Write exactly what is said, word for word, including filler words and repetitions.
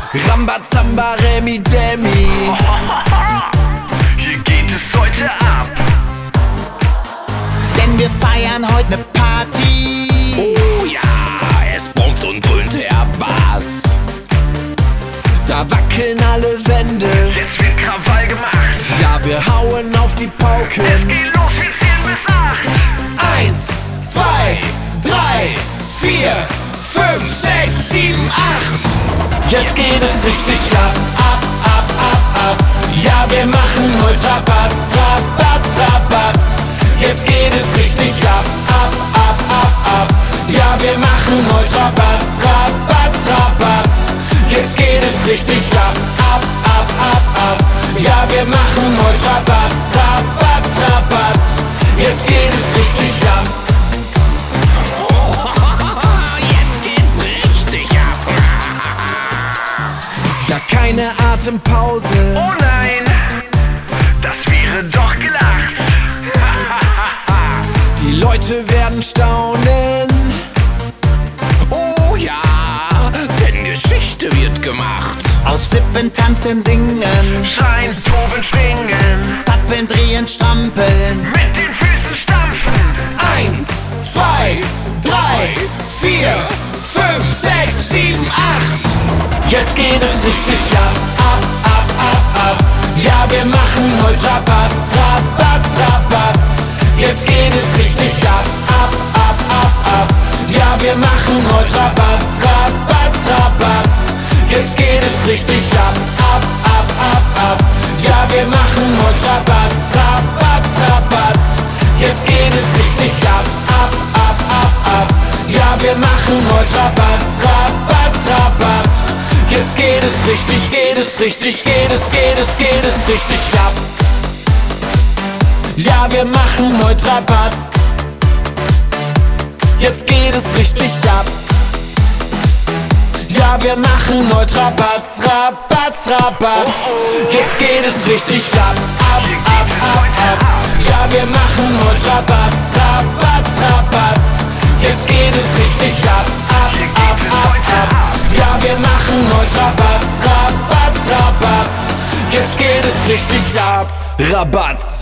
Rambazamba, Remi Demi. Hier geht es heute ab. Denn wir feiern heute ne Party. Oh ja, es brummt und dröhnt der Bass. Da wackeln alle Wände. Jetzt wird Krawall gemacht. Ja, wir hauen auf die Pauken. Es geht los, wir zählen bis acht. Eins, zwei, drei, vier, fünf, sechs, sieben, acht. Jetzt geht es richtig ab, ab, ab, ab, ab. Ja, wir machen heute Rabatz, Rabatz, Rabatz. Jetzt geht es richtig ab, ab, ab, ab, ab. Ja, wir machen heute Rabatz, Rabatz, Rabatz. Jetzt geht es richtig ab, ab, ab, ab, ab. Ja, wir machen heute Rabatz, Rabatz, Rabatz. Jetzt geht es richtig ab. Jetzt geht's richtig ab. Ja, keine Atempause. Oh nein, das wäre doch gelacht. Die Leute werden staunen. Oh ja, denn Geschichte wird gemacht. Aus Flippen, Tanzen, Singen, Schreien, toben, schwingen, Zappeln, drehen, strampeln. mit den Füßen stampfen. Eins, zwei, drei, vier, fünf, sechs, sieben, acht. Jetzt geht es richtig ab, ab, ab, ab, ab. Ja, wir machen heute Rabatz, Rabatz, Rabatz. Jetzt geht es richtig ab, ab, ab, ab, ab. Ja, wir machen heute Rabatz, Rabatz, Rabatz. Jetzt geht es richtig ab, ab, ab, ab, ab. Ja, wir machen heute Rabatz, Rabatz, Rabatz. Jetzt geht es richtig ab, ab, ab, ab, ab. Ja, wir machen heute Rabatz, Rabatz, Rabatz. Jetzt geht es richtig, geht es richtig, geht es, geht es, geht es richtig ab. Ja, wir machen heute Rabatz. Jetzt geht es richtig ab. Ja, wir machen heute Rabatz, Rabatz, Rabatz. Jetzt geht es richtig ab, ab, ab, ab, ab. Ja, wir machen heute Rabatz, Rabatz, Rabatz. Jetzt geht es richtig ab, ab, ab, ab, ab. Ja, wir machen heute Rabatz, Rabatz, Rabatz. Jetzt geht es richtig ab, Rabatz.